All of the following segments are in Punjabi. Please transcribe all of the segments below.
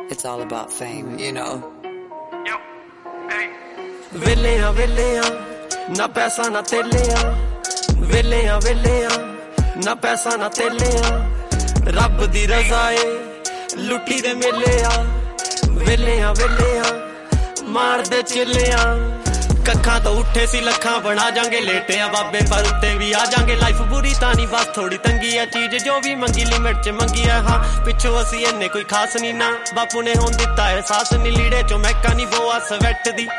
it's all about fame, you know. ਵੇਲਿਆਂ ਵੇਲਿਆਂ ਨਾ ਪੈਸਾ ਨਾ ਤੇਲਿਆਂ, ਵੇਲਿਆਂ ਵੇਲਿਆਂ ਨਾ ਪੈਸਾ ਨਾ ਤੇਲਿਆਂ, ਰੱਬ ਦੀ ਰਜ਼ਾ ਏ ਲੁੱਟੀ ਦੇ ਮੇਲੇ ਆ, ਵੇਲਿਆਂ ਵੇਲਿਆਂ ਮਾਰਦੇ ਚਿੱਲਿਆਂ, ਕੱਖਾਂ ਤੋਂ ਉੱਠੇ ਸੀ ਲੱਖਾਂ ਬਣਾ ਜਾਂਗੇ ਲੇਟਿਆ ਬਾਬੇ ਪਰ ਉੱਤੇ ਵੀ ਆ ਜਾਂਗੇ, ਲਾਈਫ ਬੁਰੀ ਤਾਂ ਨਹੀਂ ਬਸ ਥੋੜੀ ਤੰਗੀ ਆ, ਚੀਜ਼ ਜੋ ਵੀ ਮੰਗੀ ਲਿਮਿਟ ਚ ਮੰਗੀ ਆ, ਹਾਂ ਪਿੱਛੋਂ ਅਸੀਂ ਇੰਨੇ ਕੋਈ ਖਾਸ ਨਹੀਂ ਨਾ, ਬਾਪੂ ਨੇ ਹੁਣ ਦਿੱਤਾ ਅਹਿਸਾਸ ਨਹੀਂ, ਲੀੜੇ ਚੋਂ ਮਹਿਕਾ ਨਹੀਂ ਬੋਆ ਸਵੈਟ ਦੀ,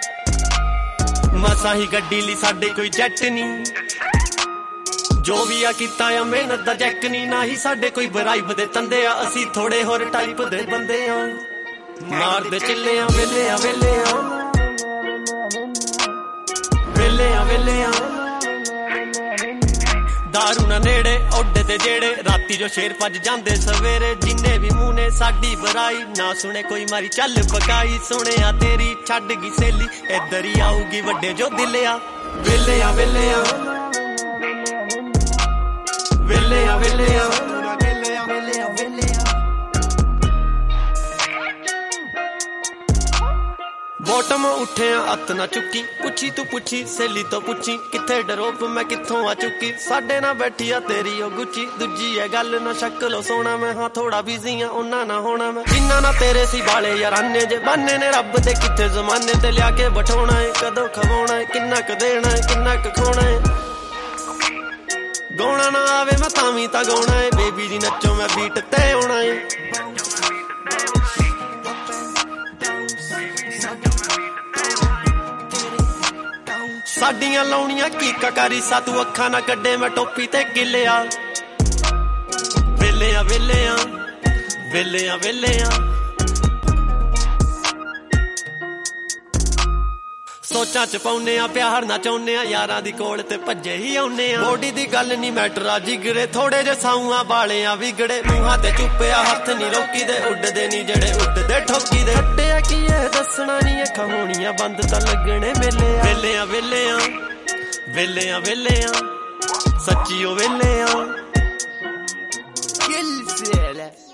ਮਸਾਂ ਹੀ ਗੱਡੀ ਲਈ ਸਾਡੇ ਕੋਈ ਜੱਟ ਨਹੀਂ, ਜੋ ਵੀ ਆ ਕੀਤਾ ਆ ਮਿਹਨਤ ਦਾ ਜੈਕ ਨਹੀਂ, ਨਾ ਹੀ ਸਾਡੇ ਕੋਈ ਬਰਾਈਬ ਦੇ ਤੰਦੇ ਆ, ਅਸੀਂ ਥੋੜੇ ਹੋਰ ਟਾਈਪ ਦੇ ਬੰਦੇ ਆ, ਮਾਰਦੇ ਚਿੱਲਿਆਂ ਵੇਲਿਆਂ ਵੇਲਿਆਂ, ਵੇਲਿਆਂ ਵੇਲਿਆਂ ਦਾਰੂ ਨਾ ਨੇੜੇ ਓਡੇ ਤੇ ਜਿਹੜੇ, ਰਾਤੀ ਜੋ ਸ਼ੇਰ ਭੱਜ ਜਾਂਦੇ ਸਵੇਰੇ, ਜਿੰਨੇ ਵੀ ਮੂੰਹ ਨੇ ਸਾਡੀ ਬੁਰਾਈ ਨਾ ਸੁਣੇ ਕੋਈ ਮਾਰੀ ਚੱਲ ਪਕਾਈ, ਸੁਣਿਆ ਤੇਰੀ ਛੱਡ ਗਈ ਸੇਲੀ ਇੱਧਰ ਹੀ ਆਊਗੀ ਵੱਡੇ ਜੋ ਦਿਲਿਆ, ਵੇਲਿਆਂ ਵੇਲਿਆਂ ਵੇਲਿਆਂ ਵੇਲਿਆਂ ਬੋਟਮ ਉੱਠਿਆ ਅੱਤ ਨਾ ਚੁੱਕੀ, ਪੁੱਛੀ ਤੂੰ ਪੁੱਛੀ ਸੇਲੀ ਤੋਂ ਪੁੱਛੀ, ਕਿੱਥੇ ਡਰੋਪ ਮੈਂ ਕਿੱਥੋਂ ਆ ਚੁੱਕੀ, ਸਾਡੇ ਨਾਲ ਬੈਠੀ ਆ ਤੇਰੀ ਉਹ ਗੁੱਚੀ, ਦੂਜੀ ਐ ਗੱਲ ਨਾ ਸ਼ਕਲੋਂ ਸੋਣਾ ਮੈਂ, ਹਾਂ ਥੋੜਾ ਬਿਜ਼ੀ ਆ ਉਹਨਾਂ ਨਾ ਹੋਣਾ ਮੈਂ, ਜਿੰਨਾ ਨਾ ਤੇਰੇ ਸੀ ਬਾਲੇ ਯਾਰਾਨੇ ਜੇ ਬਾਨੇ ਨੇ ਰੱਬ ਦੇ ਕਿੱਥੇ ਜ਼ਮਾਨੇ ਤੇ ਲਿਆ ਕੇ ਬਿਠਾਉਣਾ ਏ, ਕਦੋਂ ਖਵਾਉਣਾ ਏ, ਕਿੰਨਾ ਕੁ ਦੇਣਾ ਏ, ਕਿੰਨਾ ਕੁ ਖਾਣਾ ਏ, ਗਾਉਣਾ ਨਾ ਆਵੇ ਮੈਂ ਤਾਂ ਵੀ ਤਾਂ ਗਾਉਣਾ ਏ, ਬੇਬੀ ਜੀ ਨੱਚੋ ਮੈਂ ਬੀਟ ਤੇ ਆਉਣਾ ਏ, ਸਾਡੀਆਂ ਲਾਉਣੀਆਂ ਕੀਕਾ ਕਰੀ ਸਾ ਤੂੰ ਅੱਖਾਂ ਨਾ ਕੱਢੇ ਮੈਂ ਟੋਪੀ ਤੇ ਗਿੱਲਿਆ, ਵੇਲਿਆਂ ਵੇਲਿਆਂ ਵੇਲਿਆਂ ਵੇਲਿਆਂ ਸੋਚਾਂ ਚ ਪਾਉਨੇ ਆ ਪਿਆਰ ਨਾ ਚਾਹੁੰਨੇ ਆ, ਯਾਰਾਂ ਦੀ ਕੋਲ ਤੇ ਭੱਜੇ ਹੀ ਆਉਨੇ ਆ, ਬੋਡੀ ਦੀ ਗੱਲ ਨਹੀਂ ਮੈਟਰ ਆ ਜਿਗਰੇ, ਥੋੜੇ ਜੇ ਸਾਊਆਂ ਵਾਲਿਆਂ ਵਿਗੜੇ, ਮੂੰਹਾਂ ਤੇ ਚੁੱਪਿਆ ਹੱਥ ਨਹੀਂ ਰੋਕੀ ਦੇ, ਉੱਡਦੇ ਨਹੀਂ ਜਿਹੜੇ ਉੱਡਦੇ ਠੋਕੀ ਦੇ, ਹੱਟਿਆ ਕੀ ਇਹ ਦੱਸਣਾ ਨਹੀਂ ਇਹ ਕਹਾਣੀਆਂ ਬੰਦ ਤਾਂ ਲੱਗਣੇ ਮੇਲੇ ਆ, ਵੇਲਿਆਂ ਵੇਲਿਆਂ ਵੇਲਿਆਂ ਵੇਲਿਆਂ ਸੱਚੀ ਉਹ ਵੇਲਿਆਂ।